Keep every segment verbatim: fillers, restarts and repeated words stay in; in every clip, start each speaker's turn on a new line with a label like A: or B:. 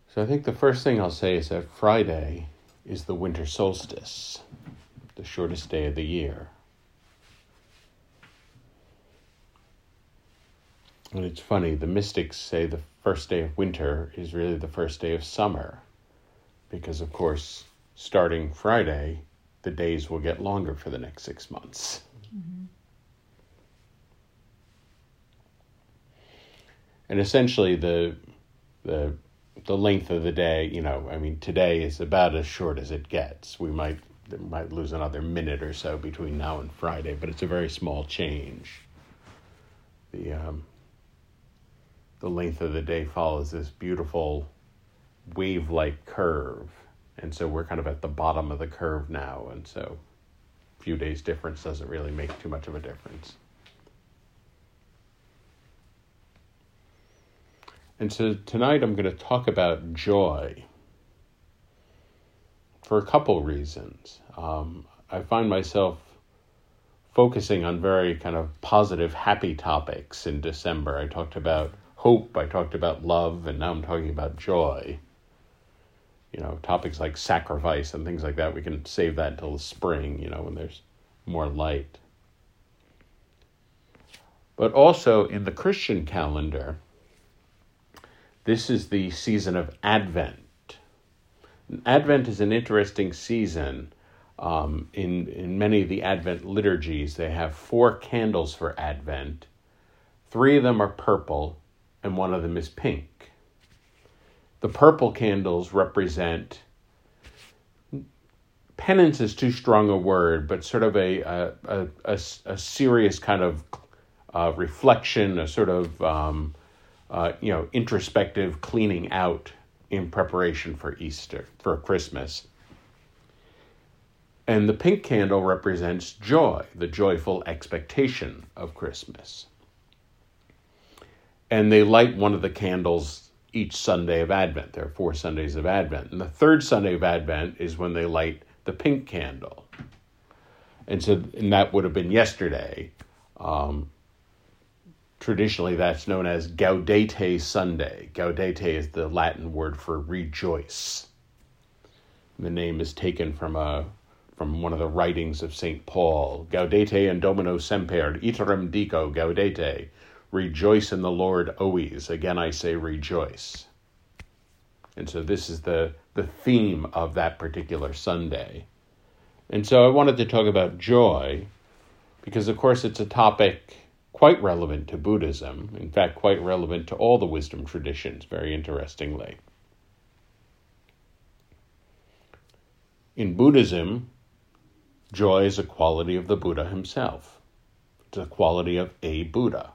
A: So I think the first thing I'll say is that Friday is the winter solstice, the shortest day of the year. And it's funny, the mystics say the first day of winter is really the first day of summer, because of course, starting Friday, the days will get longer for the next six months. Mm-hmm. And essentially the the the length of the day, you know, I mean, today is about as short as it gets. We might might lose another minute or so between now and Friday, but it's a very small change. The um, the length of the day follows this beautiful wave-like curve, and so we're kind of at the bottom of the curve now, and so a few days difference doesn't really make too much of a difference. And so tonight I'm going to talk about joy for a couple reasons. Um, I find myself focusing on very kind of positive, happy topics in December. I talked about hope, I talked about love, and now I'm talking about joy. You know, topics like sacrifice and things like that, we can save that until the spring, you know, when there's more light. But also in the Christian calendar, this is the season of Advent. Advent is an interesting season. Um, in, in many of the Advent liturgies, they have four candles for Advent. Three of them are purple, and one of them is pink. The purple candles represent, penance is too strong a word, but sort of a, a, a, a, a serious kind of uh, reflection, a sort of... Um, Uh, you know, introspective cleaning out in preparation for Easter, for Christmas. And the pink candle represents joy, the joyful expectation of Christmas. And they light one of the candles each Sunday of Advent. There are four Sundays of Advent. And the third Sunday of Advent is when they light the pink candle. And so, and that would have been yesterday. Um, Traditionally, that's known as Gaudete Sunday. Gaudete is the Latin word for rejoice. The name is taken from a from one of the writings of Saint Paul. Gaudete and Domino semper, iterum dico gaudete. Rejoice in the Lord always. Again, I say rejoice. And so this is the, the theme of that particular Sunday. And so I wanted to talk about joy because, of course, it's a topic quite relevant to Buddhism, in fact, quite relevant to all the wisdom traditions, very interestingly. In Buddhism, joy is a quality of the Buddha himself. It's a quality of a Buddha.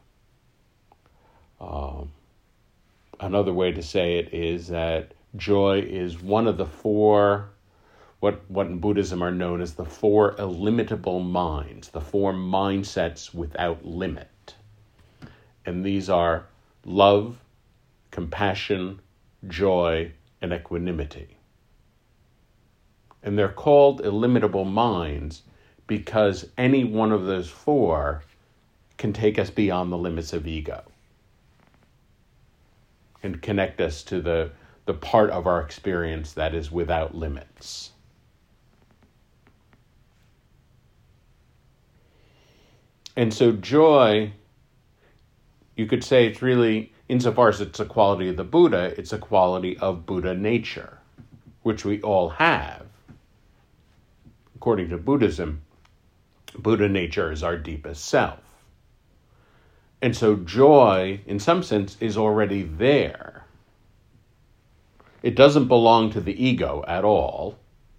A: Uh, another way to say it is that joy is one of the four, what, what in Buddhism are known as the four illimitable minds, the four mindsets without limit. And these are love, compassion, joy, and equanimity. And they're called illimitable minds because any one of those four can take us beyond the limits of ego and connect us to the, the part of our experience that is without limits. And so joy, you could say it's really, insofar as it's a quality of the Buddha, it's a quality of Buddha nature, which we all have. According to Buddhism, Buddha nature is our deepest self. And so joy, in some sense, is already there. It doesn't belong to the ego at all.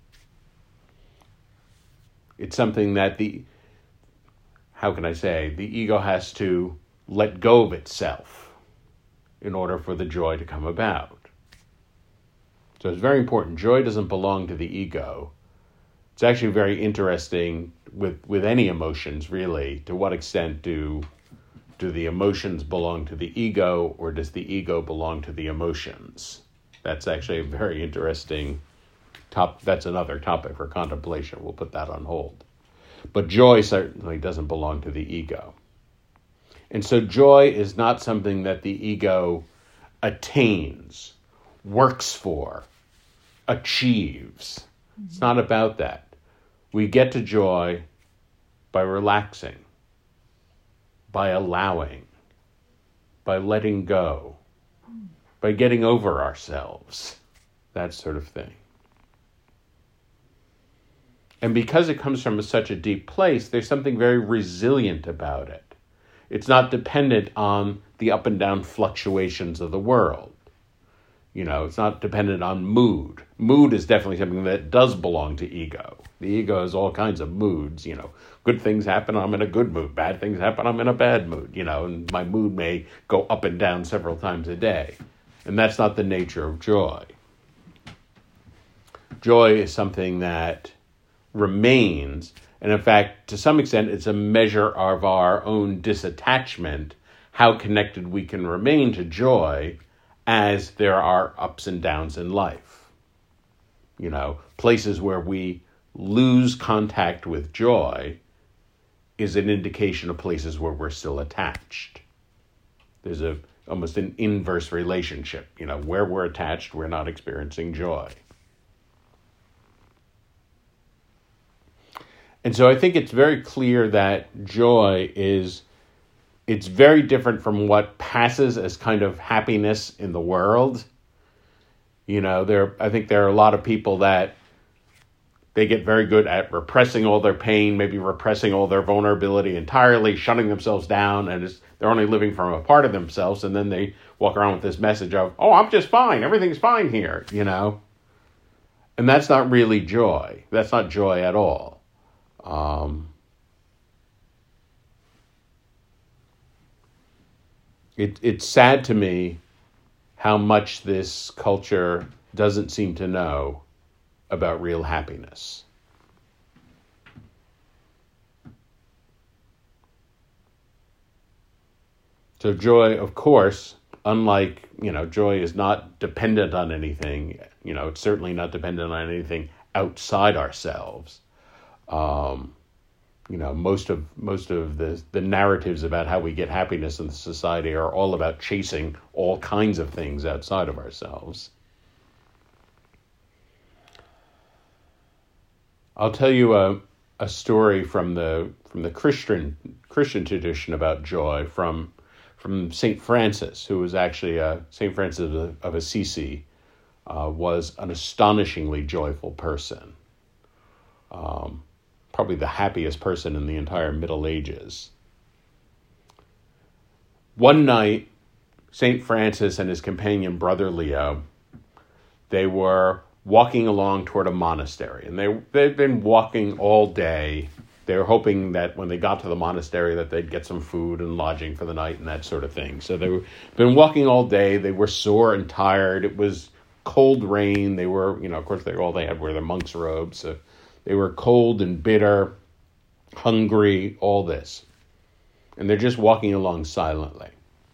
A: It's something that the, how can I say, the ego has to let go of itself in order for the joy to come about. So it's very important. Joy doesn't belong to the ego. It's actually very interesting with, with any emotions, really. To what extent do, do the emotions belong to the ego, or does the ego belong to the emotions? That's actually a very interesting top. That's another topic for contemplation. We'll put that on hold. But joy certainly doesn't belong to the ego. And so joy is not something that the ego attains works for, achieves. Mm-hmm. It's not about that. We get to joy by relaxing, by allowing, by letting go, by getting over ourselves, that sort of thing. And because it comes from such a deep place, there's something very resilient about it. It's not dependent on the up and down fluctuations of the world. You know, it's not dependent on mood. Mood is definitely something that does belong to ego. The ego has all kinds of moods, you know. Good things happen, I'm in a good mood. Bad things happen, I'm in a bad mood, you know. And my mood may go up and down several times a day. And that's not the nature of joy. Joy is something that remains, and in fact, to some extent, it's a measure of our own disattachment, how connected we can remain to joy as there are ups and downs in life. You know, places where we lose contact with joy is an indication of places where we're still attached. There's a almost an inverse relationship. You know, where we're attached, we're not experiencing joy. And so I think it's very clear that joy is, it's very different from what passes as kind of happiness in the world. You know, there, I think there are a lot of people that they get very good at repressing all their pain, maybe repressing all their vulnerability entirely, shutting themselves down, and it's, they're only living from a part of themselves, and then they walk around with this message of, oh, I'm just fine, everything's fine here, you know? And that's not really joy. That's not joy at all. Um, it, it's sad to me how much this culture doesn't seem to know about real happiness. So joy, of course, unlike, you know, joy is not dependent on anything. You know, it's certainly not dependent on anything outside ourselves. Um, you know, most of most of the, the narratives about how we get happiness in the society are all about chasing all kinds of things outside of ourselves. I'll tell you a a story from the from the Christian Christian tradition about joy from from Saint Francis, who was actually a Saint Francis of, of Assisi, uh, was an astonishingly joyful person. Um, probably the happiest person in the entire Middle Ages. One night, Saint Francis and his companion, Brother Leo, they were walking along toward a monastery. And they, they'd been walking all day. They were hoping that when they got to the monastery that they'd get some food and lodging for the night and that sort of thing. So they've been walking all day. They were sore and tired. It was cold rain. They were, you know, of course, they all they had were their monk's robes. So they were cold and bitter, hungry, all this. And they're just walking along silently.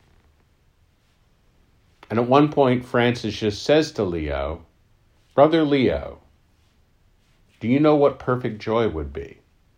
A: And at one point, Francis just says to Leo, Brother Leo, do you know what perfect joy would be?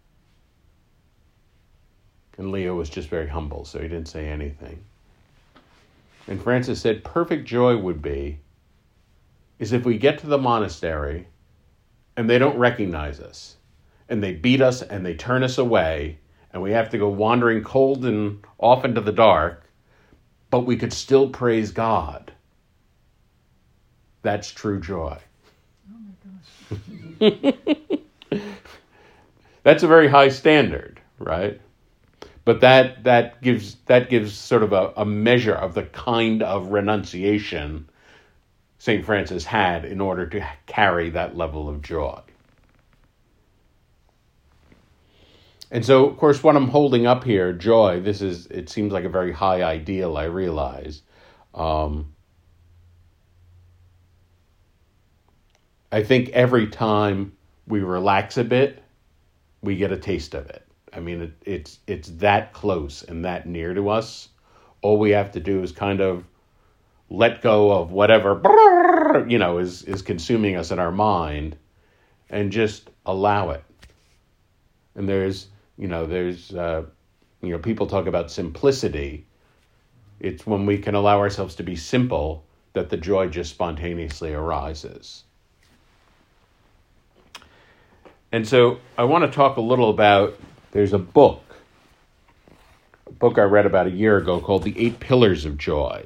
A: And Leo was just very humble, so he didn't say anything. And Francis said, perfect joy would be is if we get to the monastery and they don't recognize us, and they beat us and they turn us away, and we have to go wandering cold and off into the dark, but we could still praise God. That's true joy.
B: Oh my gosh.
A: That's a very high standard, right? But that that gives that gives sort of a, a measure of the kind of renunciation Saint Francis had in order to carry that level of joy. And so, of course, what I'm holding up here, joy, this is, it seems like a very high ideal, I realize. Um, I think every time we relax a bit, we get a taste of it. I mean, it, it's it's that close and that near to us. All we have to do is kind of let go of whatever, you know, is, is consuming us in our mind and just allow it. And there's, you know, there's, uh, you know, people talk about simplicity. It's when we can allow ourselves to be simple that the joy just spontaneously arises. And so I want to talk a little about, there's a book, a book I read about a year ago called The Eight Pillars of Joy.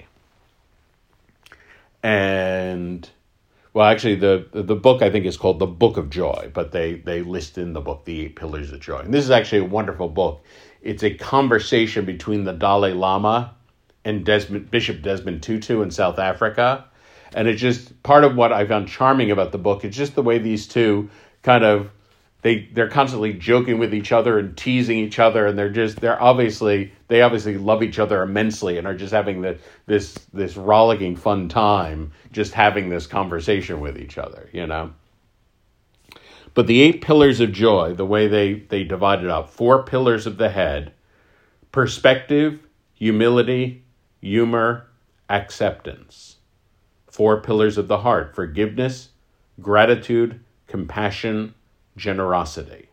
A: And, well, actually, the, the book I think is called The Book of Joy, but they, they list in the book The Eight Pillars of Joy. And this is actually a wonderful book. It's a conversation between the Dalai Lama and Desmond, Bishop Desmond Tutu in South Africa. And it's just part of what I found charming about the book. It's just the way these two kind of, they, they're constantly joking with each other and teasing each other. And they're just, they're obviously, they obviously love each other immensely and are just having the, this, this rollicking fun time, just having this conversation with each other, you know. But the eight pillars of joy, the way they, they divide it up, four pillars of the head: perspective, humility, humor, acceptance. Four pillars of the heart: forgiveness, gratitude, compassion, generosity.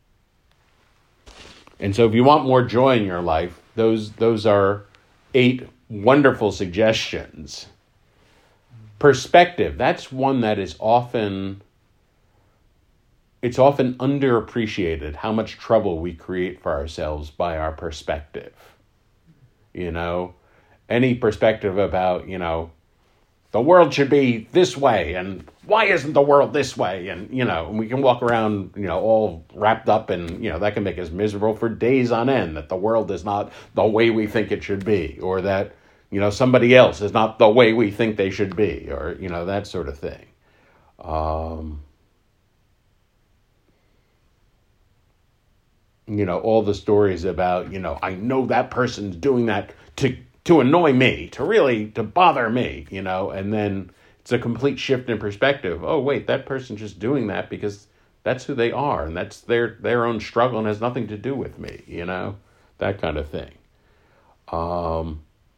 A: And so if you want more joy in your life, those those are eight wonderful suggestions. Perspective, that's one that is often, it's often underappreciated how much trouble we create for ourselves by our perspective. You know, any perspective about, you know, the world should be this way, and why isn't the world this way? And, you know, and we can walk around, you know, all wrapped up, and, you know, that can make us miserable for days on end, that the world is not the way we think it should be, or that, you know, somebody else is not the way we think they should be, or, you know, that sort of thing. Um, you know, all the stories about, you know, I know that person's doing that to to annoy me, to really, to bother me, you know, and then it's a complete shift in perspective. Oh, wait, that person's just doing that because that's who they are, and that's their, their own struggle and has nothing to do with me, you know, that kind of thing. Um,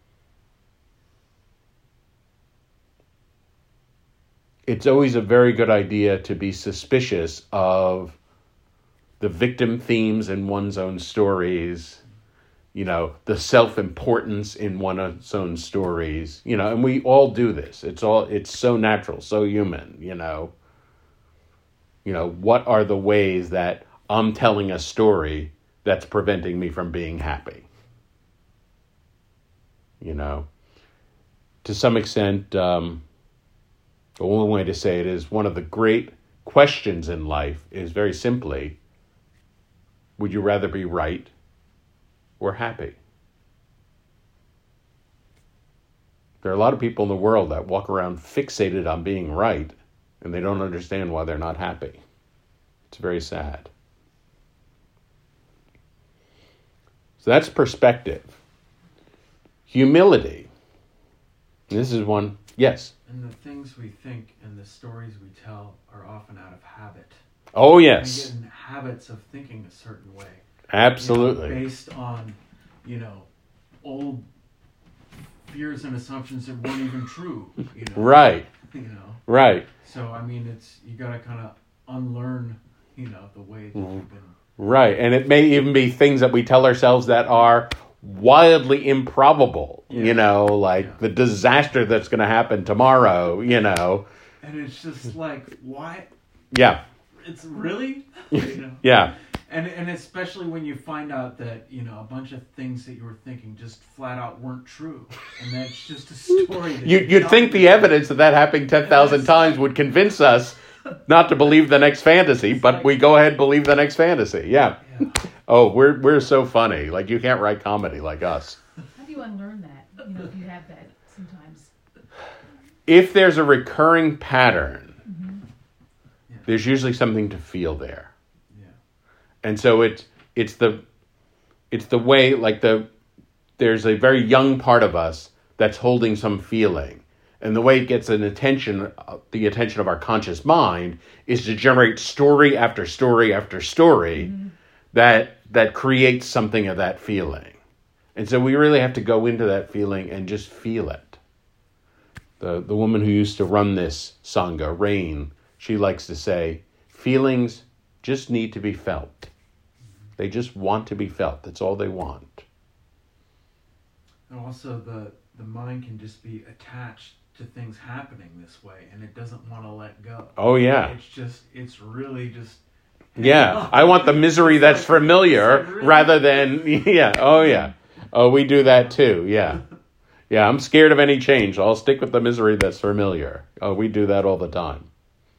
A: it's always a very good idea to be suspicious of the victim themes in one's own stories, you know, the self-importance in one's own stories, you know, and we all do this. It's all, it's so natural, so human, you know. You know, what are the ways that I'm telling a story that's preventing me from being happy? You know, to some extent, um, the one way to say it is one of the great questions in life is very simply, would you rather be right or happy? There are a lot of people in the world that walk around fixated on being right, and they don't understand why they're not happy. It's very sad. So that's perspective. Humility. This is one, yes?
B: And the things we think and the stories we tell are often out of habit.
A: Oh, yes.
B: We get in habits of thinking a certain way.
A: Absolutely.
B: You know, based on, you know, old fears and assumptions that weren't even true. You know?
A: Right.
B: You know.
A: Right.
B: So I mean, it's you got to kind of unlearn, you know, the way that you've been.
A: Right, and it may even be things that we tell ourselves that are wildly improbable. Yeah. You know, like yeah. the disaster that's going to happen tomorrow. You know.
B: And it's just like, why?
A: Yeah.
B: It's really. You know?
A: Yeah.
B: And and especially when you find out that, you know, a bunch of things that you were thinking just flat out weren't true. And that's just a story. That
A: you, you'd think the evidence of that happening ten thousand times would convince us not to believe the next fantasy, but like, we go ahead and believe the next fantasy. Yeah. yeah. Oh, we're we're so funny. Like, you can't write comedy like us.
C: How do you unlearn that? You know, if you have that sometimes.
A: If there's a recurring pattern,
B: mm-hmm. yeah.
A: there's usually something to feel there. And so it's it's the it's the way, like the there's a very young part of us that's holding some feeling, and the way it gets an attention, the attention of our conscious mind, is to generate story after story after story mm-hmm. that that creates something of that feeling, and so we really have to go into that feeling and just feel it. The the woman who used to run this sangha, Rain, she likes to say, feelings just need to be felt. They just want to be felt. That's all they want.
B: And also the the mind can just be attached to things happening this way, and it doesn't want to let go.
A: Oh, yeah.
B: It's just, it's really just...
A: Yeah, I want the misery that's familiar rather than, yeah, oh, yeah. Oh, we do that too, yeah. Yeah, I'm scared of any change, so I'll stick with the misery that's familiar. Oh, we do that all the time.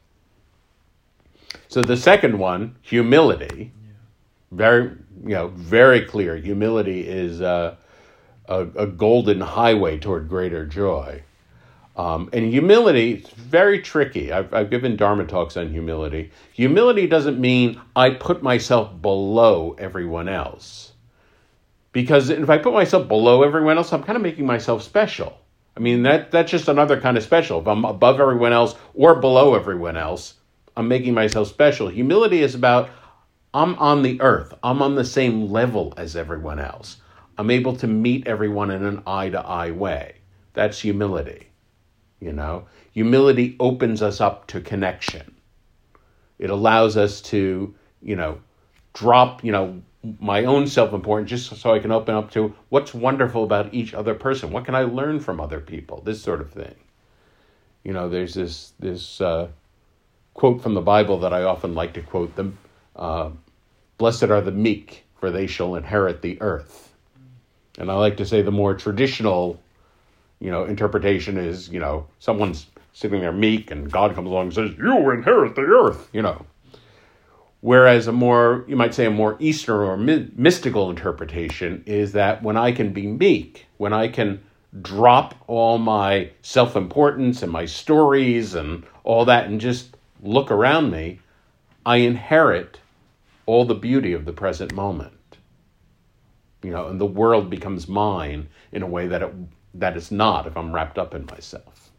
A: So the second one, humility,
B: Yeah.
A: very, you know, very clear. Humility is uh, a, a golden highway toward greater joy. Um, and humility is very tricky. I've, I've given Dharma talks on humility. Humility doesn't mean I put myself below everyone else. Because if I put myself below everyone else, I'm kind of making myself special. I mean, that that's just another kind of special. If I'm above everyone else or below everyone else, I'm making myself special. Humility is about, I'm on the earth. I'm on the same level as everyone else. I'm able to meet everyone in an eye-to-eye way. That's humility. You know, humility opens us up to connection. It allows us to, you know, drop, you know, my own self-importance just so I can open up to what's wonderful about each other person. What can I learn from other people? This sort of thing. You know, there's this this uh, quote from the Bible that I often like to quote them. Uh, Blessed are the meek, for they shall inherit the earth. And I like to say the more traditional, you know, interpretation is, you know, someone's sitting there meek and God comes along and says, you inherit the earth, you know. Whereas a more, you might say a more Eastern or my- mystical interpretation is that when I can be meek, when I can drop all my self-importance and my stories and all that and just look around me, I inherit all the beauty of the present moment. You know, and the world becomes mine in a way that it that it's not if I'm wrapped up in myself.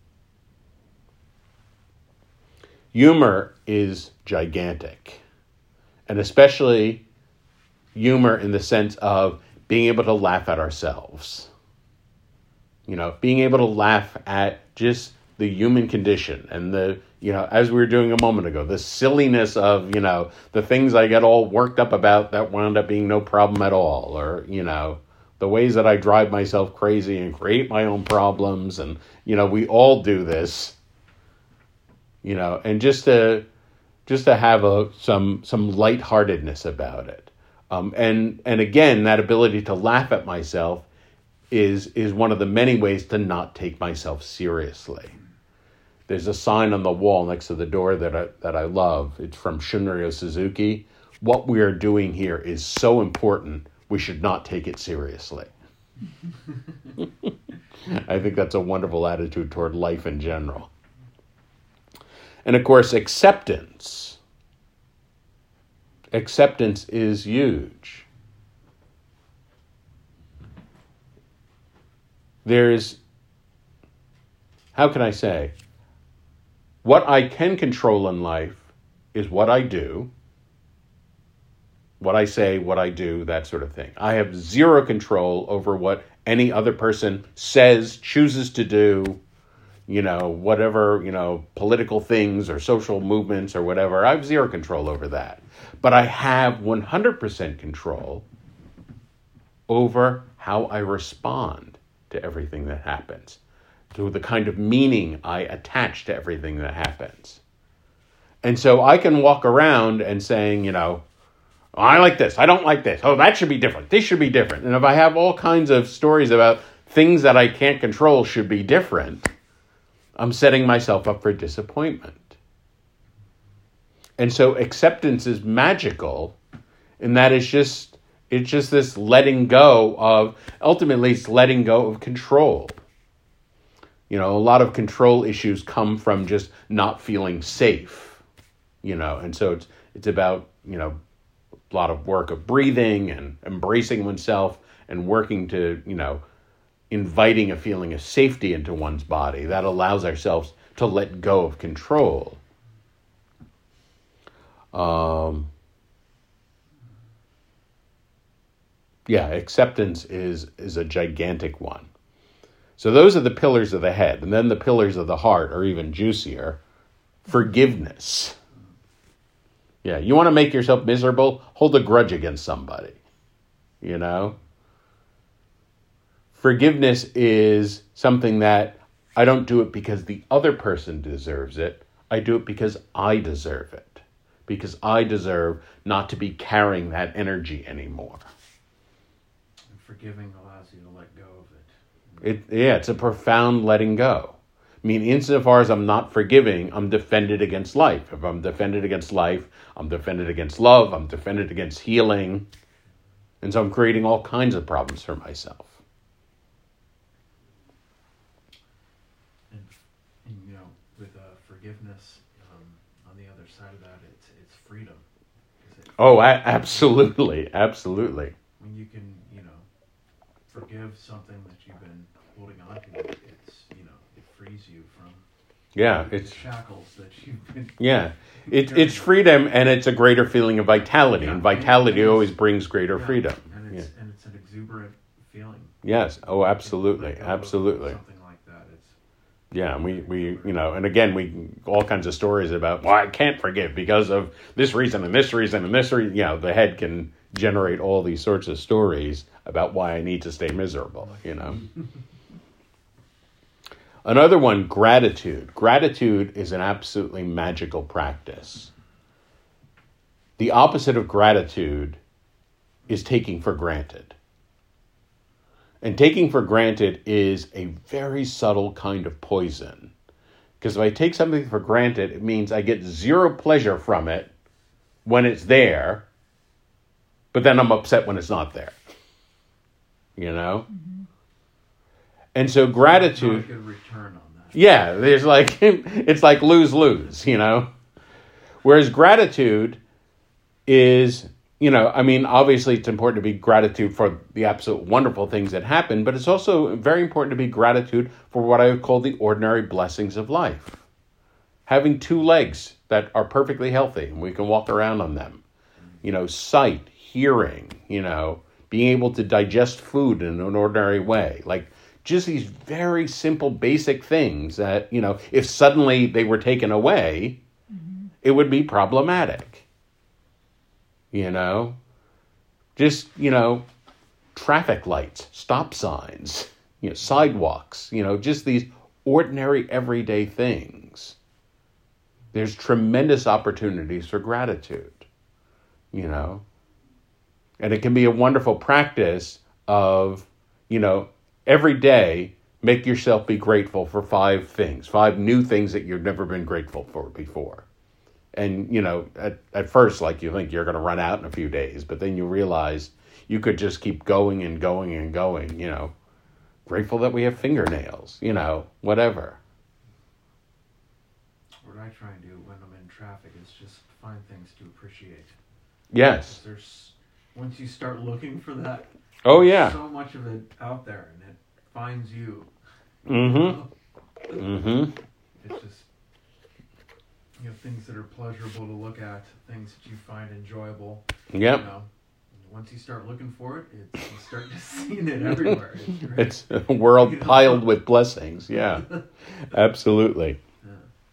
A: Humor is gigantic. And especially humor in the sense of being able to laugh at ourselves. You know, being able to laugh at just the human condition and the, you know, as we were doing a moment ago, the silliness of, you know, the things I get all worked up about that wound up being no problem at all, or, you know, the ways that I drive myself crazy and create my own problems. And, you know, we all do this, you know, and just to, just to have a, some, some lightheartedness about it. Um, and, and again, that ability to laugh at myself is, is one of the many ways to not take myself seriously. There's a sign on the wall next to the door that I, that I love. It's from Shunryu Suzuki. What we are doing here is so important, we should not take it seriously. I think that's a wonderful attitude toward life in general. And of course, acceptance. Acceptance is huge. There's, how can I say, what I can control in life is what I do, what I say, what I do, that sort of thing. I have zero control over what any other person says, chooses to do, you know, whatever, you know, political things or social movements or whatever. I have zero control over that. But I have one hundred percent control over how I respond to everything that happens, to the kind of meaning I attach to everything that happens. And so I can walk around and saying, you know, oh, I like this, I don't like this, oh, that should be different, this should be different. And if I have all kinds of stories about things that I can't control should be different, I'm setting myself up for disappointment. And so acceptance is magical, and that is just, it's just this letting go of, ultimately it's letting go of control. You know, a lot of control issues come from just not feeling safe, you know, and so it's it's about, you know, a lot of work of breathing and embracing oneself and working to, you know, inviting a feeling of safety into one's body that allows ourselves to let go of control. Um, yeah, acceptance is is a gigantic one. So those are the pillars of the head. And then the pillars of the heart are even juicier. Forgiveness. Yeah, you want to make yourself miserable? Hold a grudge against somebody. You know? Forgiveness is something that I don't do it because the other person deserves it. I do it because I deserve it. Because I deserve not to be carrying that energy anymore.
B: And forgiving allows you to let go of it.
A: It yeah, it's a profound letting go. I mean, insofar as I'm not forgiving, I'm defended against life. If I'm defended against life, I'm defended against love, I'm defended against healing. And so I'm creating all kinds of problems for myself.
B: And, and you know, with uh, forgiveness, um, on the other side of that, it's it's freedom. It,
A: Oh, a- absolutely, absolutely.
B: when you can, you know, forgive something that you've been holding on to, it's, you know, it frees you from
A: Yeah,
B: the
A: it's
B: shackles that you've been.
A: yeah, it, it's freedom, and it's a greater feeling of vitality,
B: Yeah,
A: and vitality
B: and it's-
A: always brings greater
B: Yeah,
A: freedom.
B: And
A: Yeah.
B: it's and it's an exuberant feeling.
A: Yes. Oh, absolutely,
B: Let go of
A: absolutely.
B: Something like that. It's
A: Yeah, and we, we, you know, and again, we, all kinds of stories about, well, I can't forgive because of this reason and this reason and this reason. You know, the head can generate all these sorts of stories about why I need to stay miserable, you know. Another one, gratitude. Gratitude is an absolutely magical practice. The opposite of gratitude is taking for granted. And taking for granted is a very subtle kind of poison. Because if I take something for granted, it means I get zero pleasure from it when it's there, but then I'm upset when it's not there. You know? Mm-hmm. And so gratitude...
B: Not a good return on that.
A: Yeah, there's like, it's like lose-lose, you know? Whereas gratitude is... You know, I mean, obviously it's important to be gratitude for the absolute wonderful things that happen, but it's also very important to be gratitude for what I would call the ordinary blessings of life. Having two legs that are perfectly healthy and we can walk around on them. You know, sight, hearing, you know, being able to digest food in an ordinary way. Like, just these very simple, basic things that, you know, if suddenly they were taken away, mm-hmm. it would be problematic. You know, just, you know, traffic lights, stop signs, you know, sidewalks, you know, just these ordinary everyday things. There's tremendous opportunities for gratitude, you know, and it can be a wonderful practice of, you know, every day, make yourself be grateful for five things, five new things that you've never been grateful for before. And, you know, at, at first, like, you think you're going to run out in a few days, but then you realize you could just keep going and going and going, you know. Grateful that we have fingernails, you know, whatever.
B: What I try and do when I'm in traffic is just find things to appreciate.
A: Yes.
B: There's, once you start looking for that,
A: Oh, yeah.
B: so much of it out there, and it finds you.
A: Mm-hmm. Mm-hmm.
B: It's just... You know, things that are pleasurable to look at, things that you find enjoyable.
A: Yep.
B: You know, once you start looking for it, it's, you start just seeing it everywhere. It's,
A: it's a world you know? piled with blessings. Yeah, absolutely.
B: Yeah.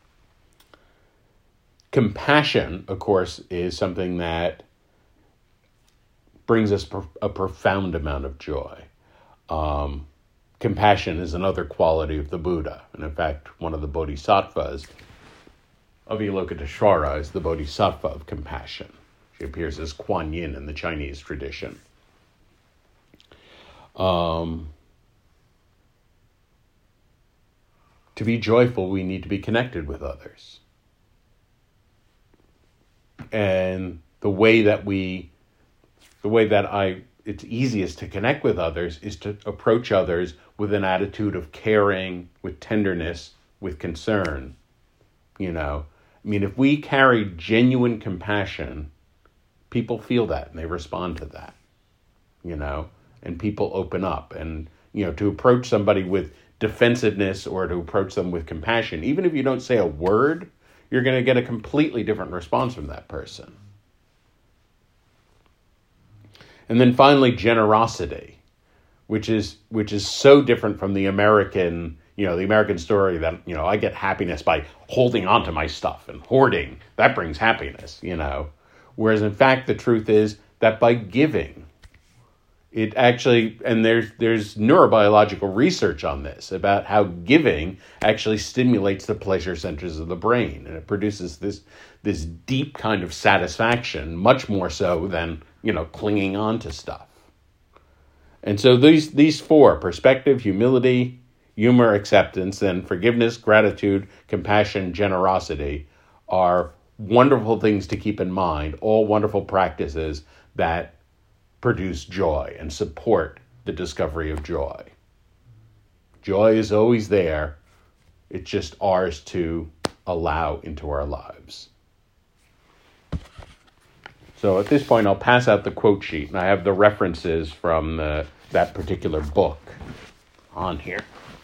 A: Compassion, of course, is something that brings us a profound amount of joy. Um, compassion is another quality of the Buddha. And in fact, one of the bodhisattvas, Avalokiteshvara, is the bodhisattva of compassion. She appears as Kuan Yin in the Chinese tradition. Um, to be joyful, we need to be connected with others. And the way that we, the way that I, it's easiest to connect with others is to approach others with an attitude of caring, with tenderness, with concern, you know. I mean, if we carry genuine compassion, people feel that and they respond to that, you know, and people open up. And, you know, to approach somebody with defensiveness or to approach them with compassion, even if you don't say a word, you're going to get a completely different response from that person. And then finally, generosity, which is which is so different from the American You know, the American story that, you know, I get happiness by holding on to my stuff and hoarding. That brings happiness, you know. Whereas, in fact, the truth is that by giving It actually, and there's there's neurobiological research on this about how giving actually stimulates the pleasure centers of the brain, and it produces this this deep kind of satisfaction, much more so than, you know, clinging on to stuff. And so these these four: perspective, humility, humor, acceptance, and forgiveness, gratitude, compassion, generosity, are wonderful things to keep in mind. All wonderful practices that produce joy and support the discovery of joy. Joy is always there. It's just ours to allow into our lives. So at this point, I'll pass out the quote sheet, and I have the references from the, that particular book on here.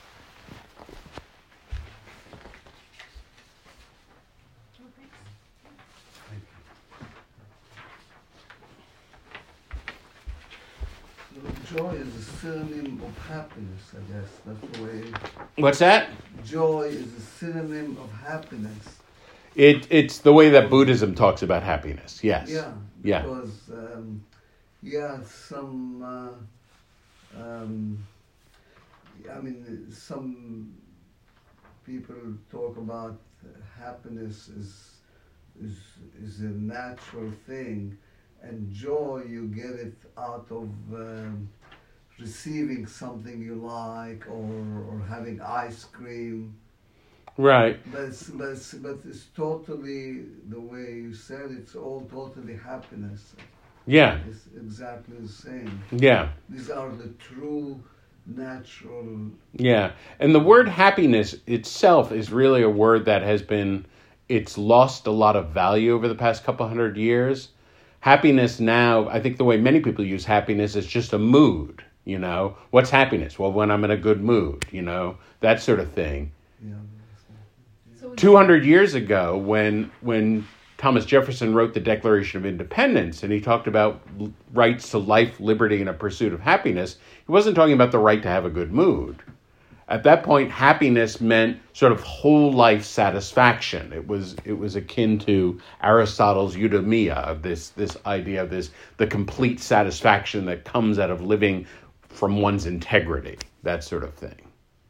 D: Joy is a synonym of happiness, I guess. That's the way.
A: What's that?
D: Joy is a synonym of happiness.
A: It it's the way that Buddhism talks about happiness. Yes.
D: Yeah.
A: Yeah.
D: Because um, yeah, some. Uh, um, I mean, some people talk about happiness is is is a natural thing, and joy you get it out of. Um, receiving something you like, or or having ice cream.
A: Right.
D: But it's, but, it's, but it's totally, the way you said, it's all totally happiness.
A: Yeah.
D: It's exactly the same.
A: Yeah.
D: These are the true, natural...
A: Yeah. And the word happiness itself is really a word that has been, it's lost a lot of value over the past couple hundred years. Happiness now, I think the way many people use happiness is just a mood. You know, what's happiness? Well, when I'm in a good mood, you know, that sort of thing.
D: Yeah.
C: So
A: two hundred years ago, when when Thomas Jefferson wrote the Declaration of Independence, and he talked about rights to life, liberty, and a pursuit of happiness, he wasn't talking about the right to have a good mood. At that point, happiness meant sort of whole life satisfaction. It was it was akin to Aristotle's eudaimonia, of this this idea of this the complete satisfaction that comes out of living from one's integrity, that sort of thing.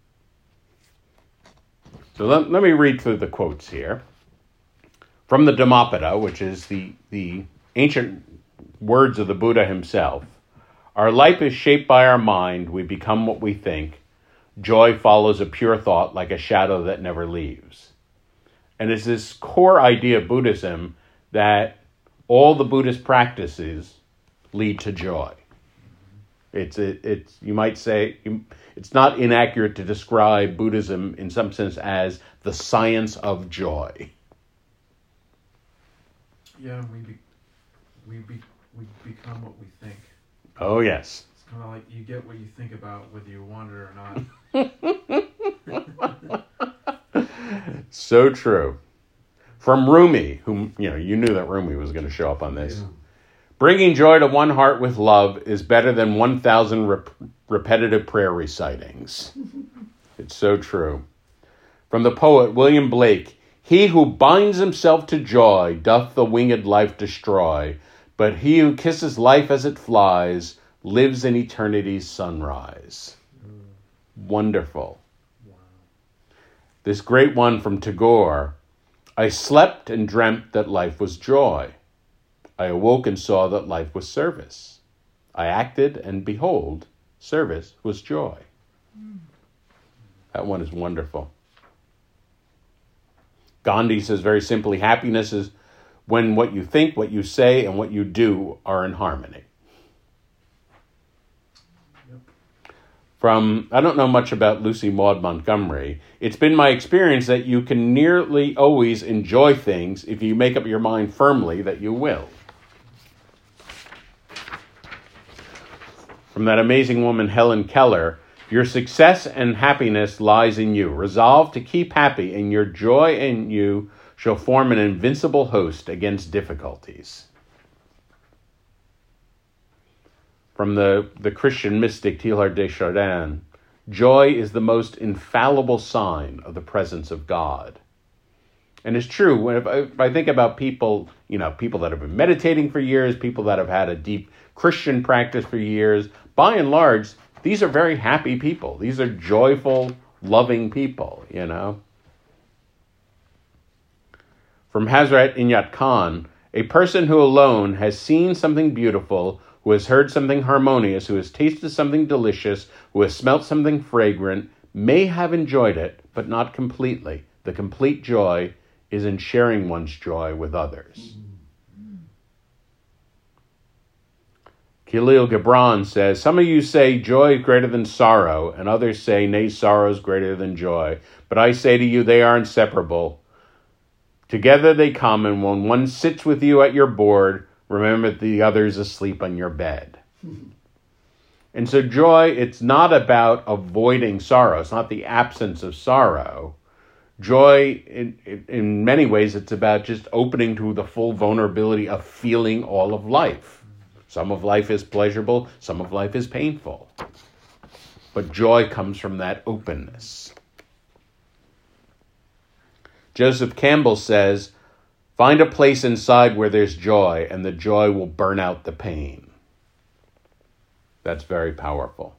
A: So let, let me read through the quotes here. From the Dhammapada, which is the, the ancient words of the Buddha himself. Our life is shaped by our mind. We become what we think. Joy follows a pure thought like a shadow that never leaves. And it's this core idea of Buddhism that all the Buddhist practices lead to joy. It's it, it's you might say it's not inaccurate to describe Buddhism in some sense as the science of joy.
B: Yeah, we be, we be, we become what we think.
A: Oh yes.
B: It's kind of like you get what you think about, whether you want it or not.
A: So true. From Rumi, whom you know, you knew that Rumi was going to show up on this.
D: Yeah.
A: Bringing joy to one heart with love is better than one thousand rep- repetitive prayer recitings. It's so true. From the poet William Blake, he who binds himself to joy doth the winged life destroy, but he who kisses life as it flies lives in eternity's sunrise. Mm. Wonderful.
B: Wow.
A: This great one from Tagore, I slept and dreamt that life was joy. I awoke and saw that life was service. I acted, and behold, service was joy. Mm. That one is wonderful. Gandhi says very simply, happiness is when what you think, what you say, and what you do are in harmony. Yep. From, I don't know much about Lucy Maud Montgomery. It's been my experience that you can nearly always enjoy things if you make up your mind firmly that you will. From that amazing woman, Helen Keller, your success and happiness lies in you. Resolve to keep happy, and your joy in you shall form an invincible host against difficulties. From the, the Christian mystic Teilhard de Chardin, joy is the most infallible sign of the presence of God. And it's true. When if I, if I think about people, you know, people that have been meditating for years, people that have had a deep Christian practice for years, by and large, these are very happy people. These are joyful, loving people, you know. From Hazrat Inyat Khan, a person who alone has seen something beautiful, who has heard something harmonious, who has tasted something delicious, who has smelt something fragrant, may have enjoyed it, but not completely. The complete joy is in sharing one's joy with others. Khalil Gibran says, some of you say joy is greater than sorrow, and others say, nay, sorrow is greater than joy. But I say to you, they are inseparable. Together they come, and when one sits with you at your board, remember that the other is asleep on your bed. And so joy, it's not about avoiding sorrow. It's not the absence of sorrow. Joy, in, in many ways, it's about just opening to the full vulnerability of feeling all of life. Some of life is pleasurable, some of life is painful. But joy comes from that openness. Joseph Campbell says, find a place inside where there's joy, and the joy will burn out the pain. That's very powerful.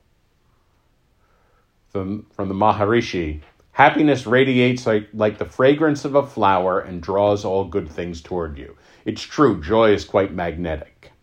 A: From, from the Maharishi, happiness radiates like, like the fragrance of a flower and draws all good things toward you. It's true, joy is quite magnetic.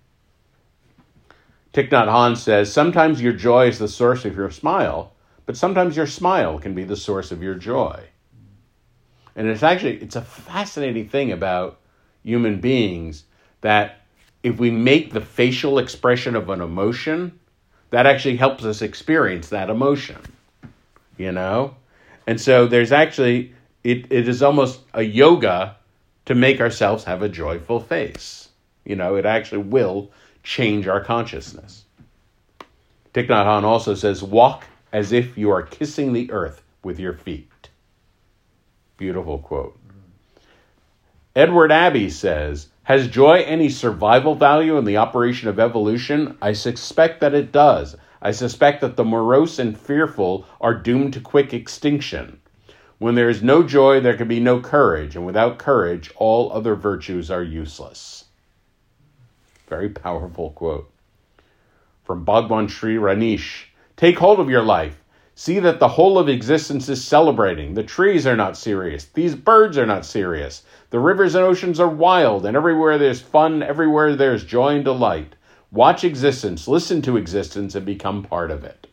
A: Thich Nhat Hanh says, sometimes your joy is the source of your smile, but sometimes your smile can be the source of your joy. And it's actually, it's a fascinating thing about human beings that if we make the facial expression of an emotion, that actually helps us experience that emotion, you know? And so there's actually, it, it is almost a yoga to make ourselves have a joyful face. You know, it actually will change our consciousness. Thich Nhat Hanh also says, walk as if you are kissing the earth with your feet. Beautiful quote. Edward Abbey says, has joy any survival value in the operation of evolution? I suspect that it does. I suspect that the morose and fearful are doomed to quick extinction. When there is no joy, there can be no courage, and without courage, all other virtues are useless. Very powerful quote. From Bhagwan Sri Ranish, take hold of your life. See that the whole of existence is celebrating. The trees are not serious. These birds are not serious. The rivers and oceans are wild, and everywhere there's fun, everywhere there's joy and delight. Watch existence, listen to existence, and become part of it.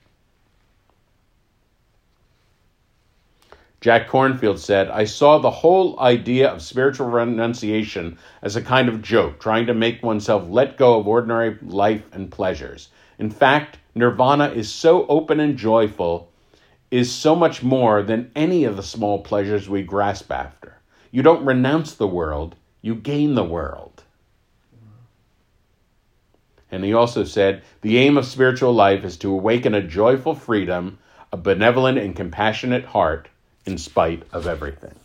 A: Jack Kornfield said, I saw the whole idea of spiritual renunciation as a kind of joke, trying to make oneself let go of ordinary life and pleasures. In fact, nirvana is so open and joyful, is so much more than any of the small pleasures we grasp after. You don't renounce the world, you gain the world. And he also said, the aim of spiritual life is to awaken a joyful freedom, a benevolent and compassionate heart, in spite of everything.